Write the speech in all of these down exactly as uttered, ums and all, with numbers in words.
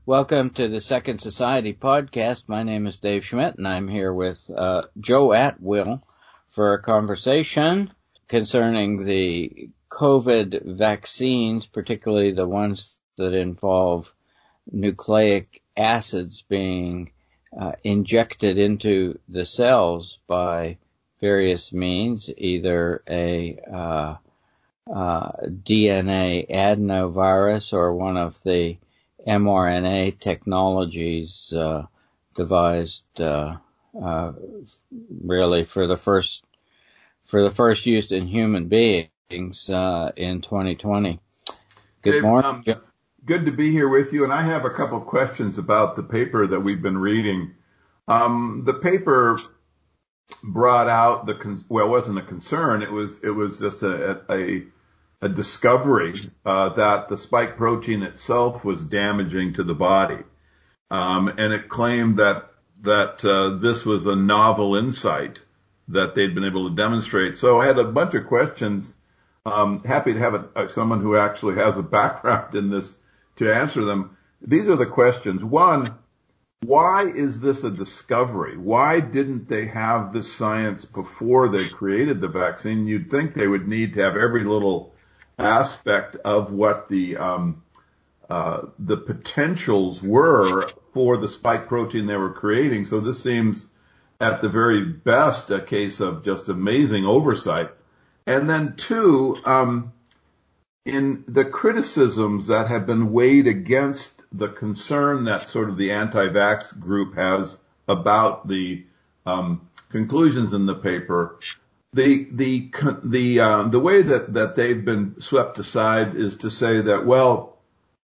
Welcome to the Second Society podcast. My name is Dave Schmidt, and I'm here with uh, Joe Atwill for a conversation concerning the COVID vaccines, particularly the ones that involve nucleic acids being uh, injected into the cells by various means, either a uh, uh, D N A adenovirus or one of the mRNA technologies uh, devised uh, uh, really for the first for the first use in human beings uh, in twenty twenty. Good Dave, morning. um, good to be here with you, and I have a couple of questions about the paper that we've been reading. Um, the paper brought out the con- well, it wasn't a concern; it was it was just a, a a discovery uh, that the spike protein itself was damaging to the body. Um, and it claimed that that uh, this was a novel insight that they'd been able to demonstrate. So I had a bunch of questions. Um, happy to have a, someone who actually has a background in this to answer them. These are the questions. One, why is this a discovery? Why didn't they have this science before they created the vaccine? You'd think they would need to have every little aspect of what the um, uh, the potentials were for the spike protein they were creating. So this seems, at the very best, a case of just amazing oversight. And then two, um, in the criticisms that have been weighed against the concern that sort of the anti-vax group has about the um, conclusions in the paper, The the the uh, the way that that they've been swept aside is to say that, well,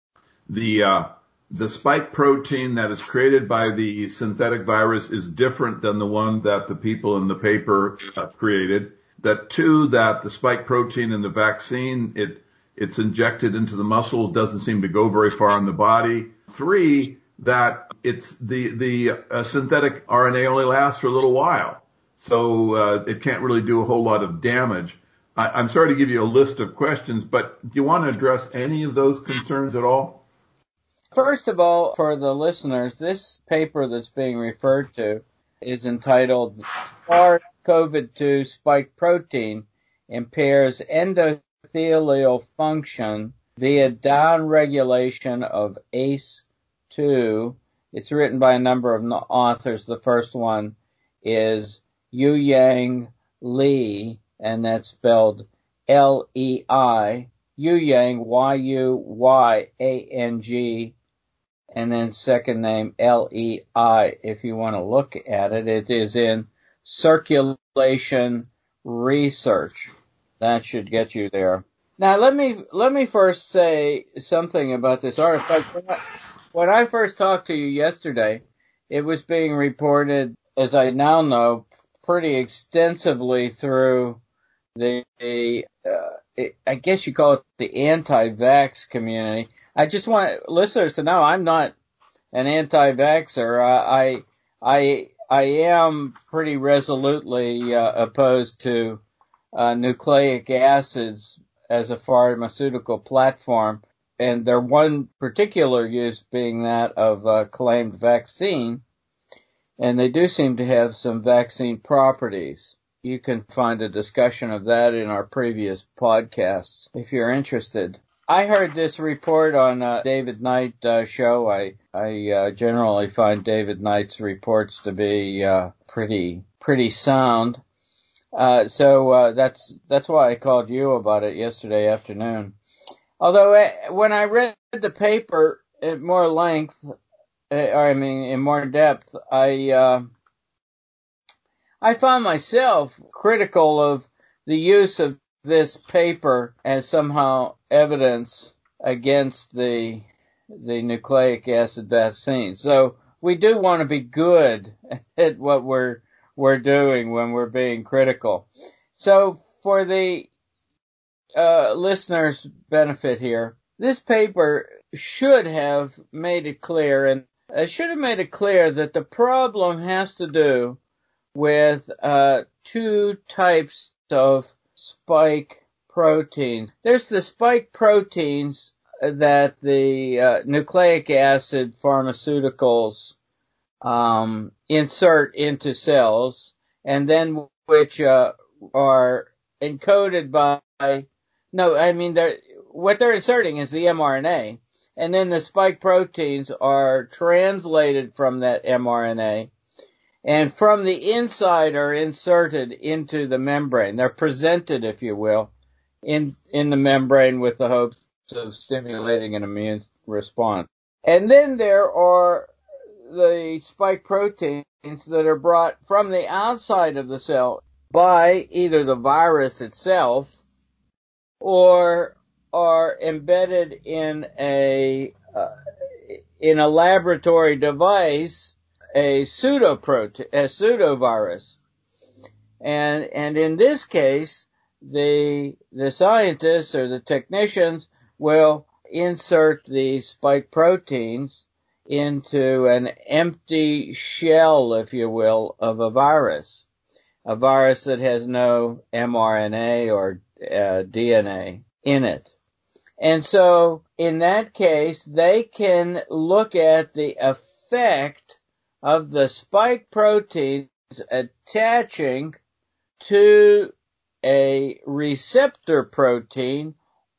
the uh, the spike protein that is created by the synthetic virus is different than the one that the people in the paper uh, created. That two, that the spike protein in the vaccine, it it's injected into the muscles, doesn't seem to go very far in the body. Three, that it's the the uh, synthetic R N A only lasts for a little while. So uh, it can't really do a whole lot of damage. I, I'm sorry to give you a list of questions, but do you want to address any of those concerns at all? First of all, for the listeners, this paper that's being referred to is entitled SARS-C o V two Spike Protein Impairs Endothelial Function via Downregulation of A C E two. It's written by a number of authors. The first one is Yu-Yang Li, and that's spelled L E I, Yu-Yang, Y U Y A N G, and then second name L E I, if you want to look at it. It is in Circulation Research. That should get you there. Now, let me let me first say something about this article. When I, when I first talked to you yesterday, it was being reported, as I now know, pretty extensively through the, uh, I guess you call it the anti-vax community. I just want listeners to know I'm not an anti-vaxxer. I, I, I am pretty resolutely uh, opposed to uh, nucleic acids as a pharmaceutical platform, and their one particular use being that of a claimed vaccine. And they do seem to have some vaccine properties. You can find a discussion of that in our previous podcasts if you're interested. I heard this report on uh, David Knight uh, show. I I uh, generally find David Knight's reports to be uh, pretty pretty sound. Uh, so uh, that's that's why I called you about it yesterday afternoon. Although uh, when I read the paper at more length, I mean, in more depth, I, uh, I found myself critical of the use of this paper as somehow evidence against the, the nucleic acid vaccine. So we do want to be good at what we're, we're doing when we're being critical. So for the, uh, listeners' benefit here, this paper should have made it clear, and I should have made it clear that the problem has to do with uh, two types of spike proteins. There's the spike proteins that the uh, nucleic acid pharmaceuticals um, insert into cells, and then which uh, are encoded by, no, I mean, they're, what they're inserting is the mRNA, and then the spike proteins are translated from that mRNA, and from the inside are inserted into the membrane. They're presented, if you will, in, in the membrane with the hopes of stimulating an immune response. And then there are the spike proteins that are brought from the outside of the cell by either the virus itself or are embedded in a uh, in a laboratory device, a pseudoprotein, a pseudovirus. And and in this case, the the scientists or the technicians will insert the spike proteins into an empty shell, if you will, of a virus, a virus that has no mRNA or uh, D N A in it. And so in that case, they can look at the effect of the spike proteins attaching to a receptor protein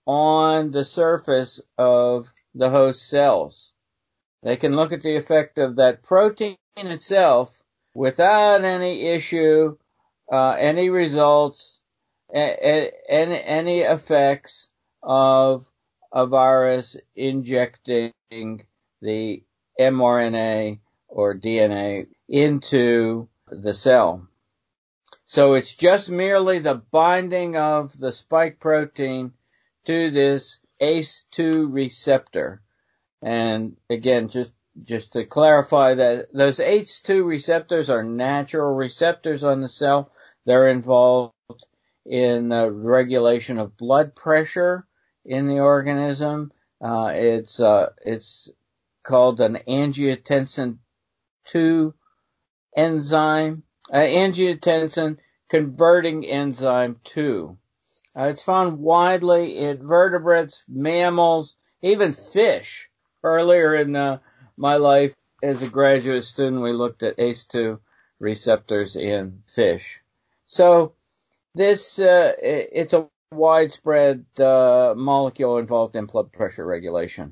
on the surface of the host cells. They can look at the effect of that protein itself without any issue, uh, any results, any, any effects of a virus injecting the mRNA or D N A into the cell. So it's just merely the binding of the spike protein to this A C E two receptor. And again, just, just to clarify that those A C E two receptors are natural receptors on the cell. They're involved in the regulation of blood pressure in the organism. Uh, it's, uh, it's called an angiotensin two enzyme, uh, angiotensin converting enzyme two. Uh, it's found widely in vertebrates, mammals, even fish. Earlier in uh, my life as a graduate student, we looked at A C E two receptors in fish. So this, uh, it's a widespread uh, molecule involved in blood pressure regulation.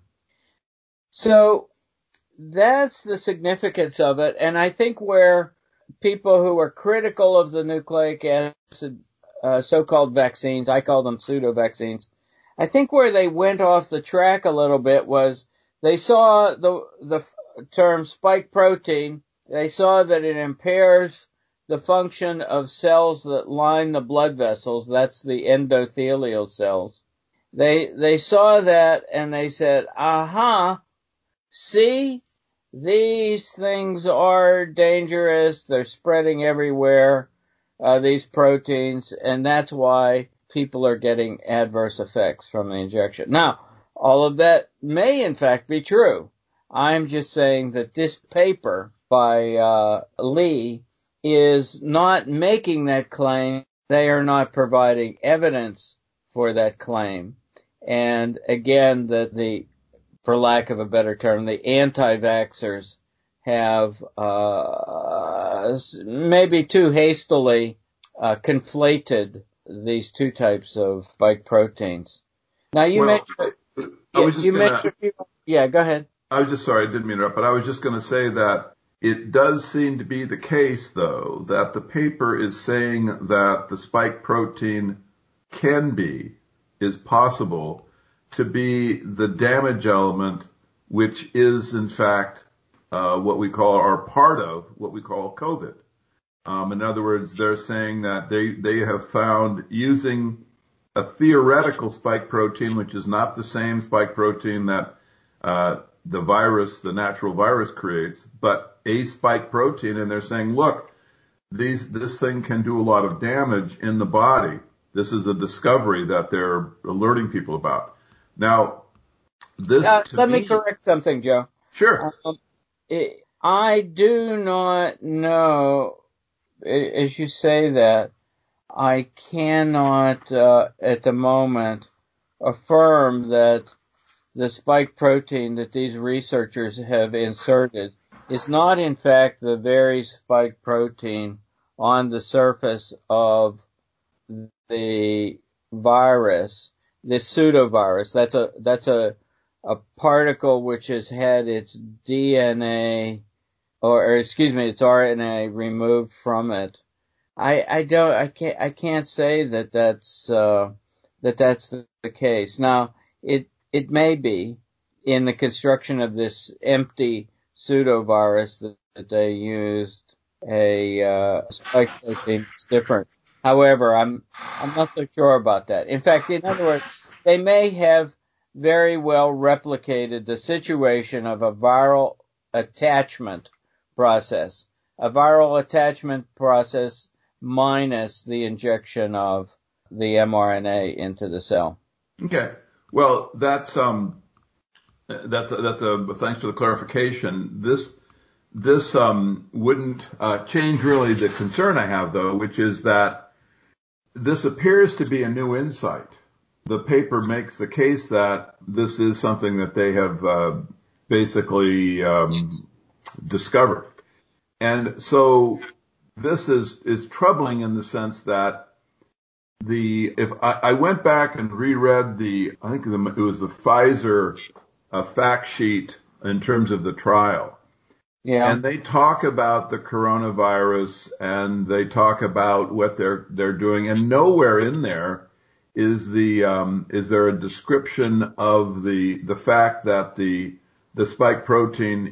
So that's the significance of it. And I think where people who are critical of the nucleic acid uh, so-called vaccines, I call them pseudo-vaccines, I think where they went off the track a little bit was they saw the the term spike protein, they saw that it impairs the function of cells that line the blood vessels. That's the endothelial cells. They they saw that and they said, aha, see, these things are dangerous. They're spreading everywhere, uh, these proteins, and that's why people are getting adverse effects from the injection. Now, all of that may in fact be true. I'm just saying that this paper by uh, Lee is not making that claim. They are not providing evidence for that claim. And again, the, the for lack of a better term, the anti-vaxxers have uh, maybe too hastily uh, conflated these two types of spike proteins. Now you well, mentioned, I was just you gonna, mentioned people, yeah, go ahead. I was just sorry, I didn't mean to interrupt, but I was just going to say that it does seem to be the case, though, that the paper is saying that the spike protein can be, is possible to be the damage element, which is in fact uh, what we call, or part of what we call COVID. Um, in other words, they're saying that they, they have found using a theoretical spike protein, which is not the same spike protein that uh, the virus, the natural virus creates, but a spike protein, and they're saying, look, these, this thing can do a lot of damage in the body. This is a discovery that they're alerting people about. Now, this uh, to let me, me correct something, Joe. Sure. Um, it, I do not know, as you say that, I cannot uh, at the moment affirm that the spike protein that these researchers have inserted is not in fact the very spike protein on the surface of the virus, the pseudovirus. That's a, that's a, a particle which has had its D N A, or, or excuse me, its R N A removed from it. I, I don't, I can't, I can't say that that's, uh, that that's the, the case. Now, it, it may be in the construction of this empty pseudovirus that, that they used a, uh, spike protein that's different. However, I'm, I'm not so sure about that. In fact, in other words, they may have very well replicated the situation of a viral attachment process, a viral attachment process minus the injection of the mRNA into the cell. Okay. Well, that's, um, that's, a, that's a, thanks for the clarification. This, this, um, wouldn't, uh, change really the concern I have though, which is that this appears to be a new insight. The paper makes the case that this is something that they have, uh, basically, um, discovered. And so this is, is troubling in the sense that the, if I, I went back and reread the, I think the, it was the Pfizer uh, fact sheet in terms of the trial. Yeah. And they talk about the coronavirus and they talk about what they're, they're doing, and nowhere in there is the, um, is there a description of the, the fact that the, the spike protein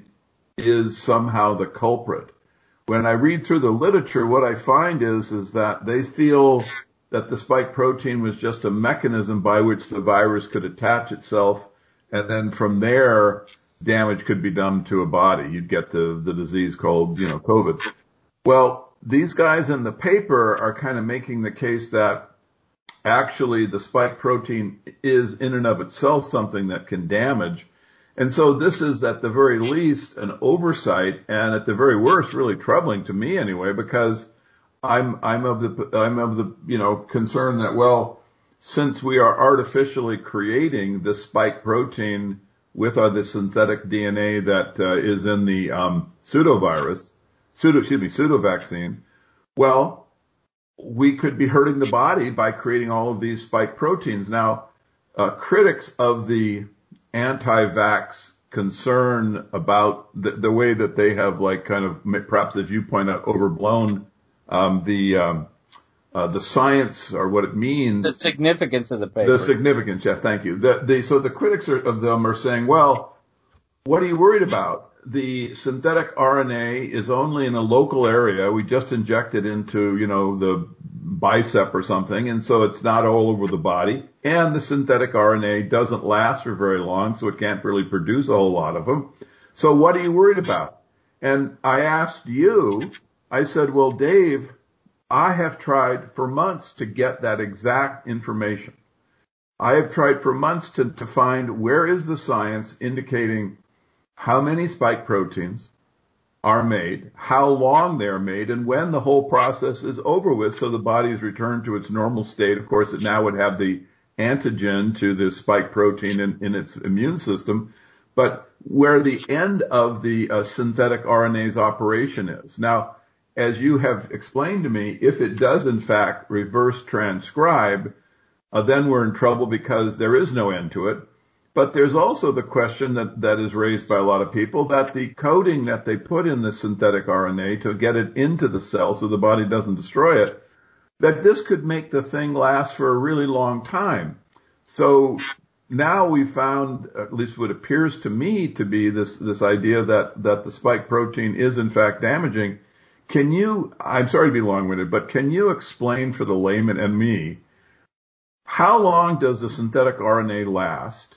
is somehow the culprit. When I read through the literature, what I find is, is that they feel that the spike protein was just a mechanism by which the virus could attach itself, and then from there, damage could be done to a body. You'd get the, the disease called, you know, COVID. Well, these guys in the paper are kind of making the case that actually the spike protein is in and of itself something that can damage. And so this is at the very least an oversight, and at the very worst really troubling to me anyway, because I'm, I'm of the, I'm of the, you know, concern that, well, since we are artificially creating this spike protein with uh, the synthetic D N A that uh, is in the um, pseudovirus, pseudo, excuse me, pseudovaccine, well, we could be hurting the body by creating all of these spike proteins. Now, uh, critics of the anti-vax concern about the, the way that they have, like, kind of, perhaps as you point out, overblown um, the um, uh, the science or what it means. The significance of the paper. The significance, yeah, thank you. The, the, so the critics are, of them are saying, well, what are you worried about? The synthetic R N A is only in a local area. We just inject it into, you know, the bicep or something, and so it's not all over the body. And the synthetic R N A doesn't last for very long, so it can't really produce a whole lot of them. So what are you worried about? And I asked you, I said, well, Dave, I have tried for months to get that exact information. I have tried for months to, to find where is the science indicating how many spike proteins are made, how long they're made, and when the whole process is over with, so the body is returned to its normal state. Of course, it now would have the antigen to the spike protein in, in its immune system, but where the end of the uh, synthetic R N A's operation is. Now, as you have explained to me, if it does in fact reverse transcribe, uh, then we're in trouble because there is no end to it. But there's also the question that, that is raised by a lot of people that the coating that they put in the synthetic R N A to get it into the cell so the body doesn't destroy it, that this could make the thing last for a really long time. So now we found, at least what appears to me to be this, this idea that, that the spike protein is in fact damaging. Can you, I'm sorry to be long-winded, but can you explain for the layman and me, how long does the synthetic R N A last?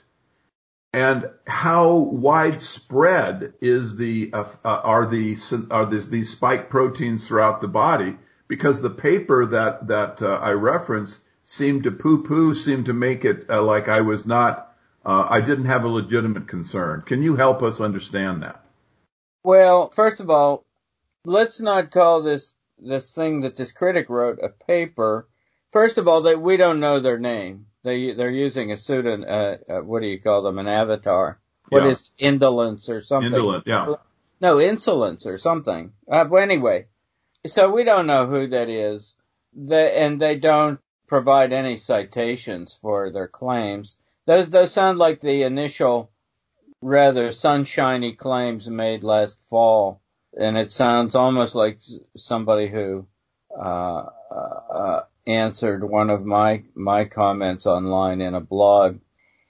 And how widespread is the uh, are the are these, these spike proteins throughout the body? Because the paper that that uh, I referenced seemed to poo-poo, seemed to make it uh, like I was not, uh, I didn't have a legitimate concern. Can you help us understand that? Well, first of all, let's not call this this thing that this critic wrote a paper. First of all, that we don't know their name. they they're using a pseudo. Uh, uh, what do you call them? An avatar. What Yeah. is indolence or something? Indolent, yeah. No, insolence or something. Uh, but anyway, so we don't know who that is. They, and they don't provide any citations for their claims. Those, those sound like the initial, rather sunshiny claims made last fall. And it sounds almost like somebody who uh, uh, answered one of my, my comments online in a blog.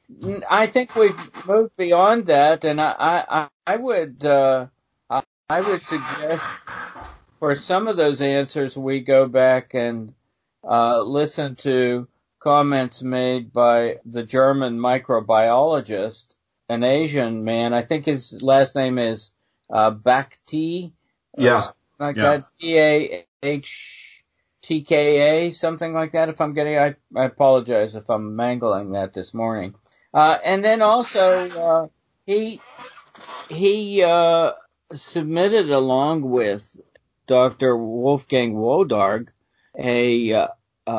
I think we've moved beyond that, and I, I, I would, uh, I would suggest for some of those answers we go back and uh, listen to comments made by the German microbiologist, an Asian man. I think his last name is uh, Bakhti. Yeah. Like yeah. that. B A H T K A, something like that. If I'm getting, I, I apologize if I'm mangling that this morning. Uh, and then also, uh, he, he, uh, submitted along with Doctor Wolfgang Wodarg a, uh,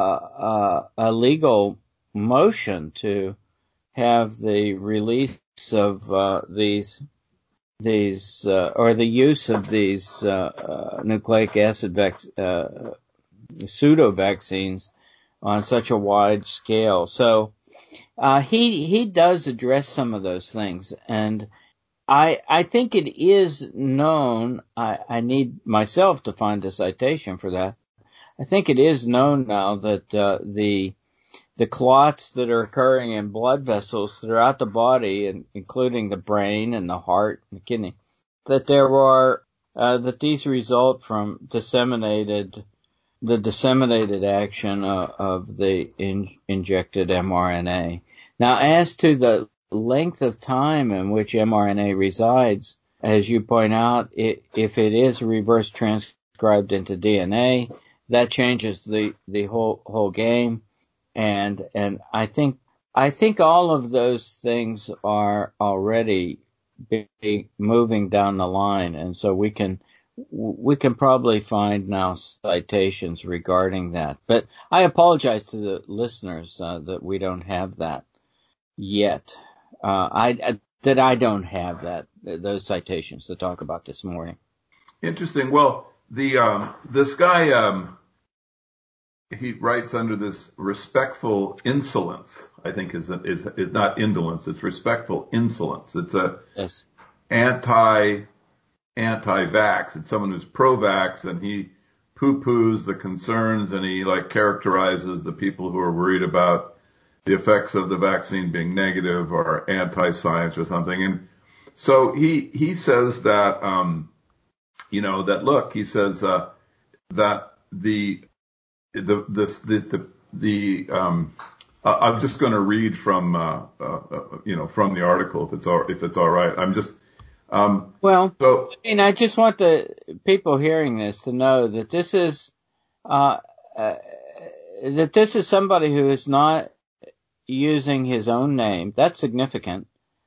uh, a legal motion to have the release of, uh, these, these, uh, or the use of these, uh, uh nucleic acid vac- uh, pseudo vaccines on such a wide scale. So, Uh, he, he does address some of those things, and I, I think it is known, I, I need myself to find a citation for that. I think it is known now that, uh, the, the clots that are occurring in blood vessels throughout the body, and including the brain and the heart and the kidney, that there are, uh, that these result from disseminated the disseminated action uh, of the in, injected mRNA. Now, as to the length of time in which mRNA resides, as you point out, it, if it is reverse transcribed into D N A, that changes the, the whole whole game. And and I think I think all of those things are already be moving down the line, and so we can. We can probably find now citations regarding that. But I apologize to the listeners uh, that we don't have that yet. Uh, I that I don't have that those citations to talk about this morning. Interesting. Well, the um, this guy um, he writes under this respectful insolence. I think is is is not indolence. It's respectful insolence. It's a yes. anti. anti-vax. It's someone who's pro-vax, and he poo-poos the concerns, and he like characterizes the people who are worried about the effects of the vaccine being negative or anti-science or something. And so he he says that um you know that look he says uh that the the this the the, the um uh, I'm just going to read from uh, uh you know from the article if it's all if it's all right. I'm just Um, well, so, I mean, I just want the people hearing this to know that this is, uh, uh, that this is somebody who is not using his own name. That's significant.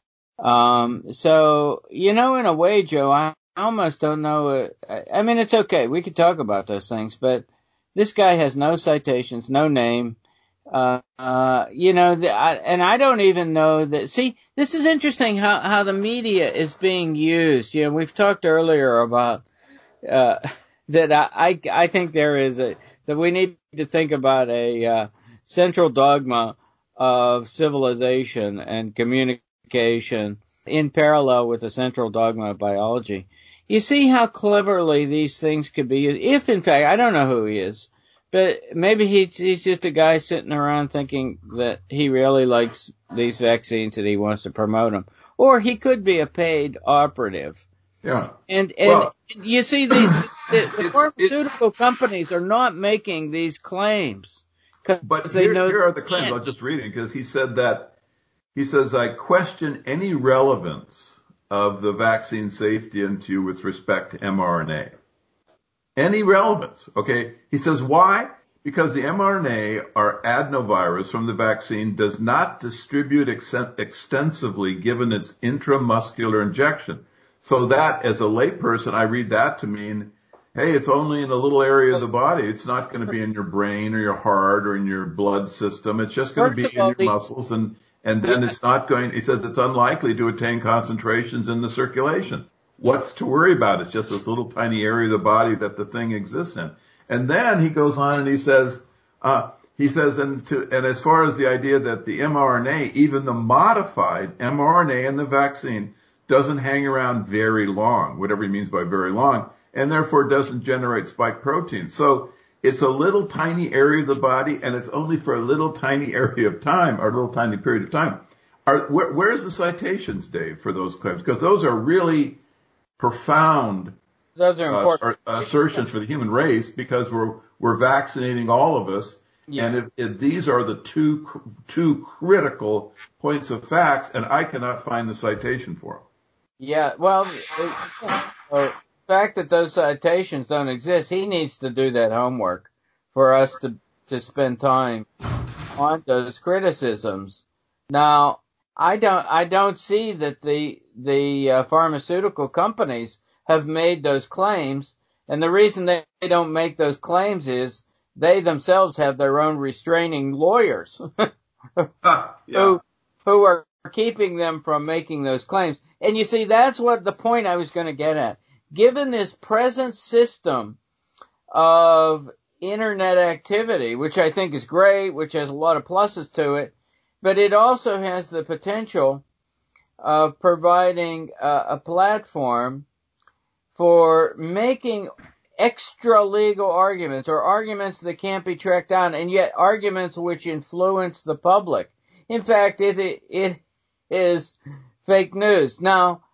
Um, so, you know, in a way, Joe, I almost don't know. Uh, I mean, it's okay. We could talk about those things, but this guy has no citations, no name. Uh, uh, you know, the, I, and I don't even know that, see, this is interesting how, how the media is being used. You know, we've talked earlier about, uh, that I, I, I think there is a, that we need to think about a, uh, central dogma of civilization and communication in parallel with the central dogma of biology. You see how cleverly these things could be used. If, in fact, I don't know who he is, but maybe he's, he's just a guy sitting around thinking that he really likes these vaccines and he wants to promote them. Or he could be a paid operative. Yeah. And, and well, you see, the, the, the it's, pharmaceutical it's, companies are not making these claims. But they here, know here are the claims. I'll just read it because he said that, he says, I question any relevance of the vaccine safety into with respect to mRNA. Any relevance, okay? He says, why? Because the mRNA or adenovirus from the vaccine does not distribute ex- extensively given its intramuscular injection. So that, as a layperson, I read that to mean hey, it's only in a little area of the body. It's not going to be in your brain or your heart or in your blood system. It's just going to First be of in all, your the, muscles, and and then yeah, it's not going. He says it's unlikely to attain concentrations in the circulation. What's to worry about? It's just this little tiny area of the body that the thing exists in. And then he goes on and he says, uh, he says, and to, and as far as the idea that the mRNA, even the modified mRNA in the vaccine, doesn't hang around very long, whatever he means by very long, and therefore doesn't generate spike protein. So it's a little tiny area of the body, and it's only for a little tiny area of time, or a little tiny period of time. Are, where, where's the citations, Dave, for those claims? Because those are really profound those are uh, important. assertions for the human race, because we're we're vaccinating all of us, Yeah. and if, if these are the two two critical points of facts, and I cannot find the citation for them. Yeah, well, it, the fact that those citations don't exist, he needs to do that homework for us to to spend time on those criticisms. Now, I don't I don't see that the the uh, pharmaceutical companies have made those claims, and the reason they don't make those claims is they themselves have their own restraining lawyers Ah, yeah. who who are keeping them from making those claims. And you see, that's what the point I was going to get at. Given this present system of internet activity, which I think is great, which has a lot of pluses to it, but it also has the potential of providing a, a platform for making extra legal arguments, or arguments that can't be tracked down, and yet arguments which influence the public. In fact, it it is fake news. Now,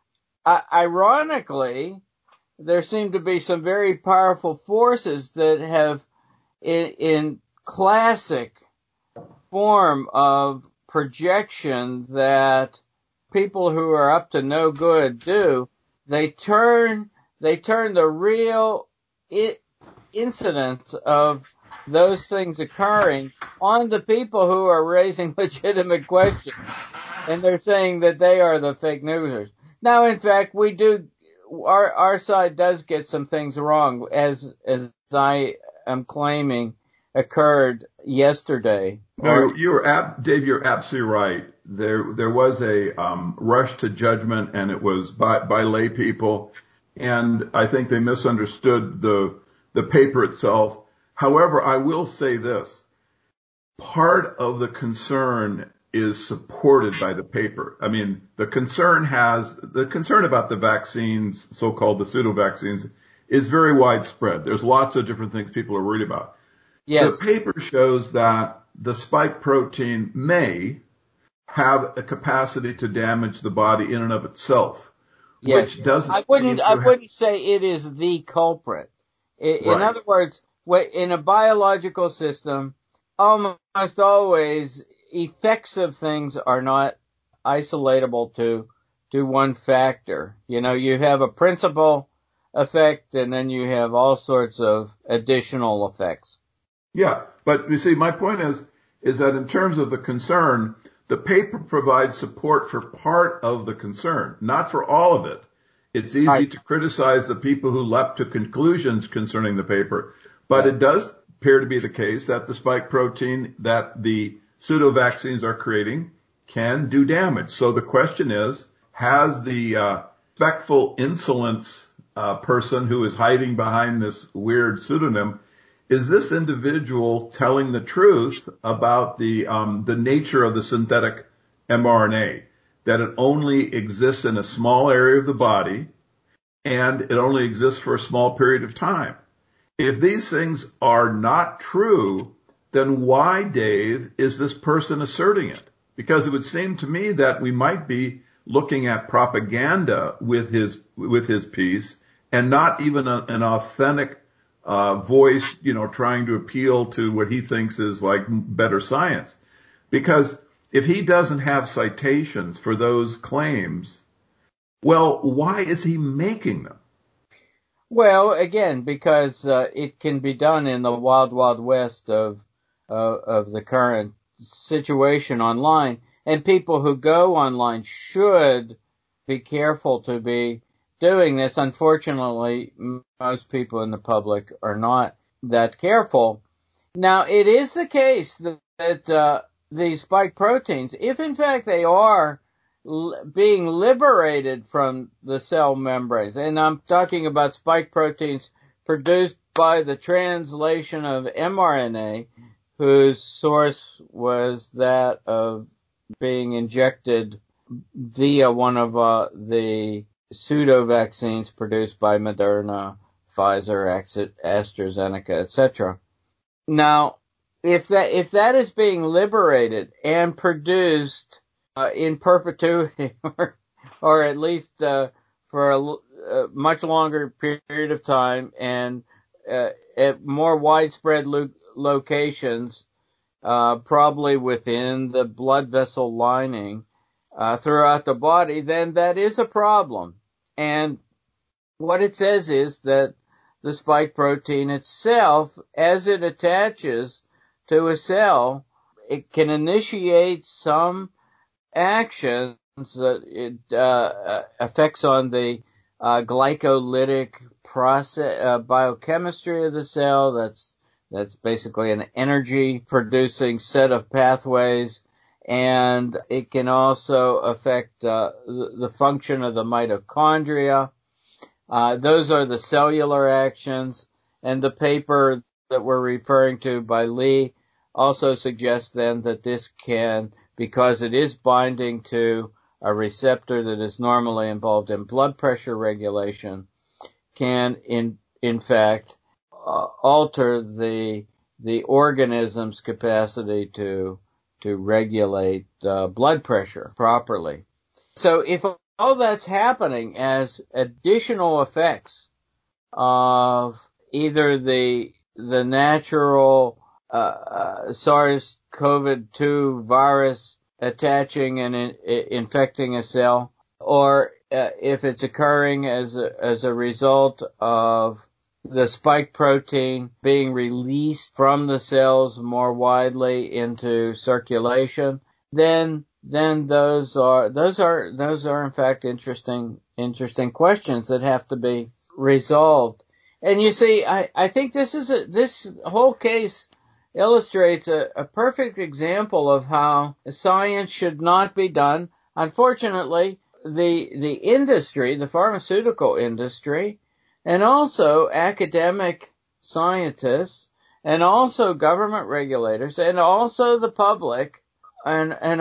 ironically, there seem to be some very powerful forces that have, in, in classic form of projection that people who are up to no good do, they turn they turn the real I- incidents of those things occurring on the people who are raising legitimate questions. And they're saying that they are the fake newsers. Now, in fact, we do, our, our side does get some things wrong, as, as I am claiming occurred yesterday. No, you were, ab- Dave, you're absolutely right. There, there was a, um, rush to judgment, and it was by, by lay people. And I think they misunderstood the, the paper itself. However, I will say this. Part of the concern is supported by the paper. I mean, the concern has, the concern about the vaccines, so-called the pseudo vaccines, is very widespread. There's lots of different things people are worried about. Yes. The paper shows that the spike protein may have a capacity to damage the body in and of itself, yes. which doesn't. I wouldn't. I wouldn't say it is the culprit. In, right. in other words, in a biological system, almost always effects of things are not isolatable to to one factor. You know, you have a principal effect, and then you have all sorts of additional effects. Yeah, but you see, my point is, is that in terms of the concern, the paper provides support for part of the concern, not for all of it. It's easy right. to criticize the people who leapt to conclusions concerning the paper, but yeah. it does appear to be the case that the spike protein that the pseudo vaccines are creating can do damage. So the question is, has the uh, spectful insolence uh, person who is hiding behind this weird pseudonym, is this individual telling the truth about the um, the nature of the synthetic mRNA, that it only exists in a small area of the body and it only exists for a small period of time? If these things are not true, then why, Dave, is this person asserting it? Because it would seem to me that we might be looking at propaganda with his with his piece, and not even a, an authentic uh, voice, you know, trying to appeal to what he thinks is like better science. Because if he doesn't have citations for those claims, well, why is he making them? Well, again, because uh, it can be done in the wild, wild west of uh, of the current situation online, and people who go online should be careful to be doing this. Unfortunately, most people in the public are not that careful. Now, it is the case that, that uh, these spike proteins, if in fact they are l- being liberated from the cell membranes, and I'm talking about spike proteins produced by the translation of mRNA, whose source was that of being injected via one of uh, the pseudo vaccines produced by Moderna, Pfizer, AstraZeneca, et cetera. Now, if that if that is being liberated and produced uh, in perpetuity, or, or at least uh, for a, a much longer period of time, and uh, at more widespread lo- locations, uh, probably within the blood vessel lining uh, throughout the body, then that is a problem. And what it says is that the spike protein itself, as it attaches to a cell, it can initiate some actions that it uh, affects on the uh, glycolytic process, uh, biochemistry of the cell. That's that's basically an energy-producing set of pathways, and it can also affect uh, the, the function of the mitochondria. Uh, those are the cellular actions, and the paper that we're referring to by Lee also suggests then that this can, because it is binding to a receptor that is normally involved in blood pressure regulation, can in in fact uh, alter the the organism's capacity to to regulate uh, blood pressure properly. So if all that's happening as additional effects of either the the natural uh, uh, SARS-C o V two virus attaching and in, infecting a cell, or uh, if it's occurring as a, as a result of the spike protein being released from the cells more widely into circulation, then then those are those are those are in fact interesting interesting questions that have to be resolved. And you see, I, I think this is a, this whole case illustrates a, a perfect example of how science should not be done. Unfortunately, the the industry, the pharmaceutical industry, and also academic scientists, and also government regulators, and also the public, and and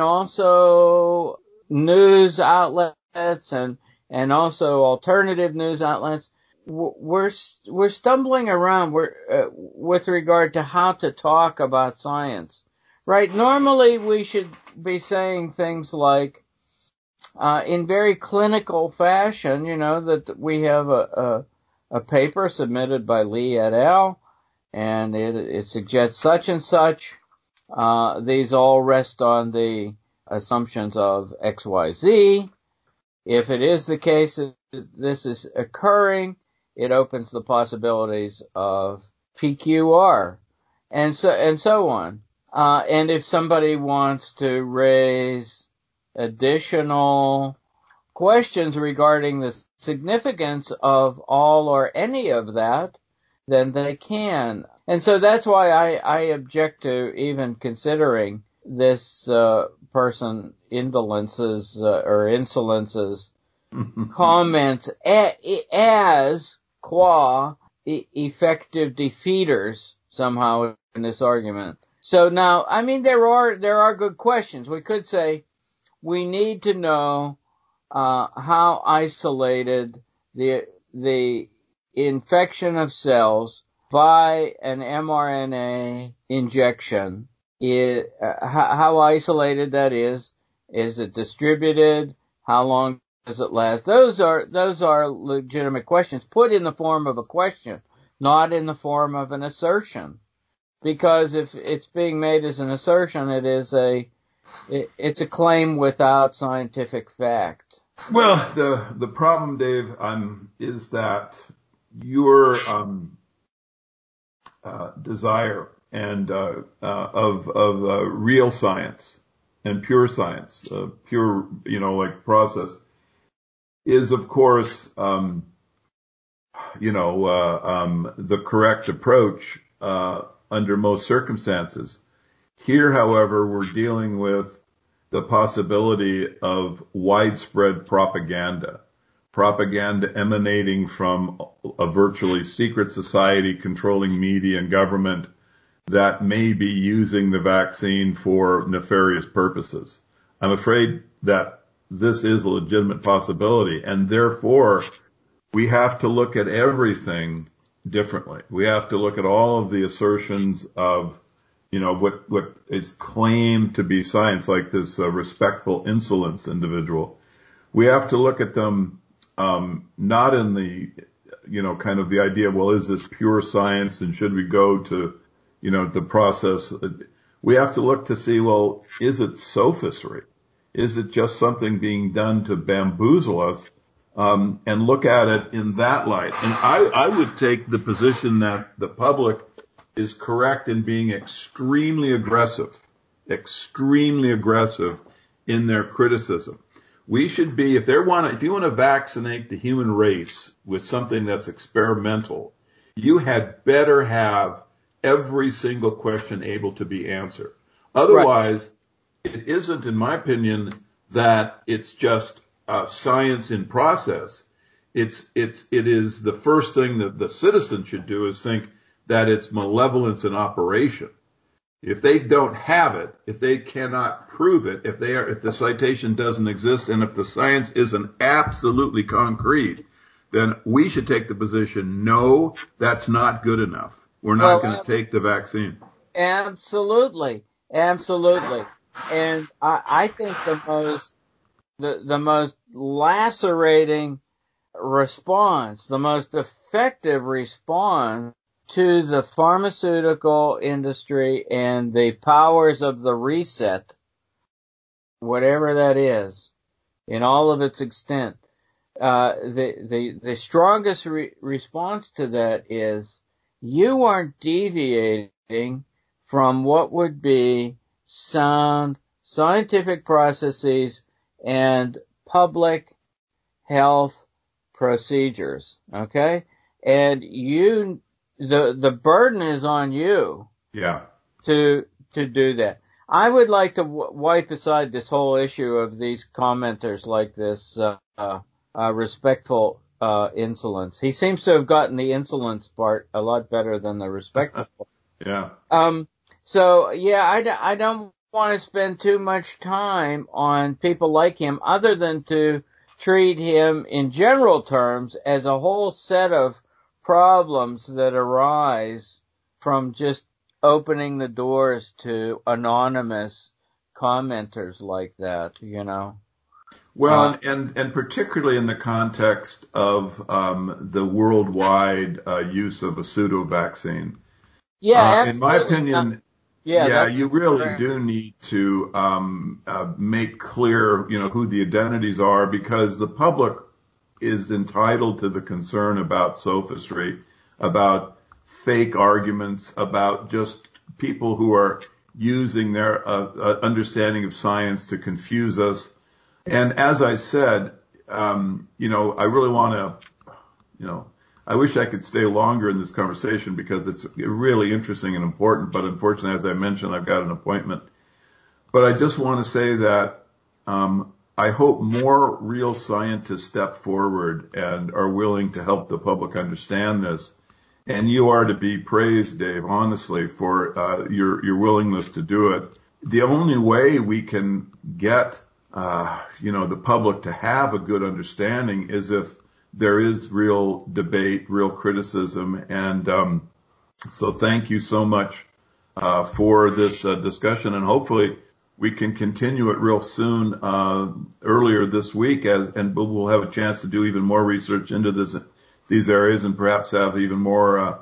also news outlets, and and also alternative news outlets, we're we're stumbling around we're, uh, with regard to how to talk about science, right? Normally, we should be saying things like, uh, in very clinical fashion, you know, that we have a a, a paper submitted by Lee et al. And it, it suggests such and such. Uh, these all rest on the assumptions of X Y Z. If it is the case that this is occurring, it opens the possibilities of P Q R, and so and so on. Uh, and if somebody wants to raise additional questions regarding the significance of all or any of that, then they can. And so that's why I, I object to even considering this uh, person Indolence's uh, or Insolence's comments a, as qua e- effective defeaters somehow in this argument. So now, I mean, there are there are good questions. We could say we need to know uh, how isolated the the infection of cells by an mRNA injection is, uh, how, how isolated that is. Is it distributed? How long does it last? Those are those are legitimate questions, put in the form of a question, not in the form of an assertion. Because if it's being made as an assertion, it is a it, it's a claim without scientific fact. Well, the the problem, Dave, um, is that your um, uh, desire and uh, uh, of of uh, real science and pure science, uh, pure, you know, like process, is, of course, um, you know, uh, um, the correct approach uh, under most circumstances. Here, however, we're dealing with the possibility of widespread propaganda, propaganda emanating from a virtually secret society controlling media and government that may be using the vaccine for nefarious purposes. I'm afraid that this is a legitimate possibility, and therefore we have to look at everything differently. We have to look at all of the assertions of, you know, what, what is claimed to be science, like this uh, respectful insolence individual. We have to look at them, um, not in the, you know, kind of the idea, well, is this pure science and should we go to, you know, the process? We have to look to see, well, is it sophistry? Is it just something being done to bamboozle us? Um, and look at it in that light. And I, I would take the position that the public is correct in being extremely aggressive, extremely aggressive in their criticism. We should be, if they want to, if you want to vaccinate the human race with something that's experimental, you had better have every single question able to be answered. Otherwise, right. It isn't, in my opinion, that it's just uh, science in process. It's, it's, it is the first thing that the citizen should do is think that it's malevolence in operation. If they don't have it, if they cannot prove it, if they are, if the citation doesn't exist, and if the science isn't absolutely concrete, then we should take the position, no, that's not good enough. We're not well, going to take the vaccine. Absolutely. Absolutely. And I, I think the most, the, the most lacerating response, the most effective response to the pharmaceutical industry and the powers of the reset, whatever that is, in all of its extent, uh, the, the, the strongest re- response to that is you aren't deviating from what would be sound scientific processes and public health procedures, okay? And you, the, the burden is on you. Yeah. To, to do that. I would like to w- wipe aside this whole issue of these commenters like this, uh, uh, uh respectful, uh, insolence. He seems to have gotten the insolence part a lot better than the respectful. Yeah. Um, so yeah, I, d- I don't want to spend too much time on people like him other than to treat him in general terms as a whole set of problems that arise from just opening the doors to anonymous commenters like that, you know. Well, uh, and, and particularly in the context of um, the worldwide uh, use of a pseudo vaccine. Yeah, uh, absolutely. In my opinion, uh, yeah, yeah, you really correct. do need to um, uh, make clear, you know, who the identities are, because the public is entitled to the concern about sophistry, about fake arguments, about just people who are using their uh, uh, understanding of science to confuse us. And as I said, um, you know, I really want to, you know, I wish I could stay longer in this conversation because it's really interesting and important. But unfortunately, as I mentioned, I've got an appointment. But I just want to say that um, I hope more real scientists step forward and are willing to help the public understand this. And you are to be praised, Dave, honestly, for uh, your your willingness to do it. The only way we can get, uh, you know, the public to have a good understanding is if there is real debate, real criticism. And um, so thank you so much uh, for this uh, discussion. And hopefully we can continue it real soon, uh, earlier this week, as and we'll have a chance to do even more research into this, these areas, and perhaps have even more uh,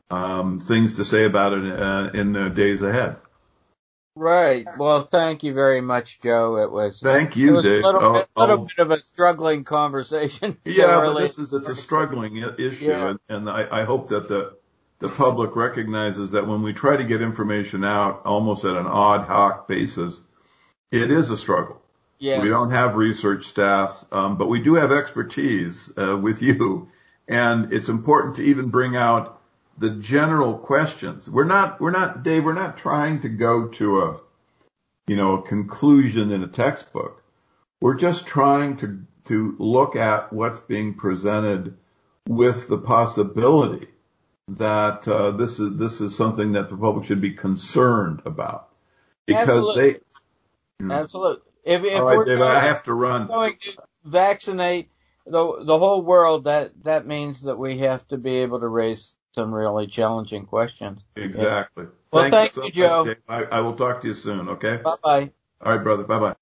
um, things to say about it uh, in the days ahead. Right. Well, thank you very much, Joe. It was. Thank you, it was Dave. A little, oh, bit, little oh. bit of a struggling conversation. Yeah, really, but this is it's a struggling issue, yeah. and, and I, I hope that the the public recognizes that when we try to get information out, almost at an ad hoc basis, it is a struggle. Yes. We don't have research staffs, um, but we do have expertise uh, with you, and it's important to even bring out the general questions. We're not, we're not, Dave, we're not trying to go to a, you know, a conclusion in a textbook. We're just trying to, to look at what's being presented with the possibility that uh, this is this is something that the public should be concerned about, because Absolutely. they. You know, Absolutely. If, if all right, we're Dave, going, I have to run. going to vaccinate the the whole world, that that means that we have to be able to raise some really challenging questions. Exactly. Yeah. Well, thank you, you, so Joe. much, Dave. I, I will talk to you soon. Okay. Bye bye. All right, brother. Bye bye.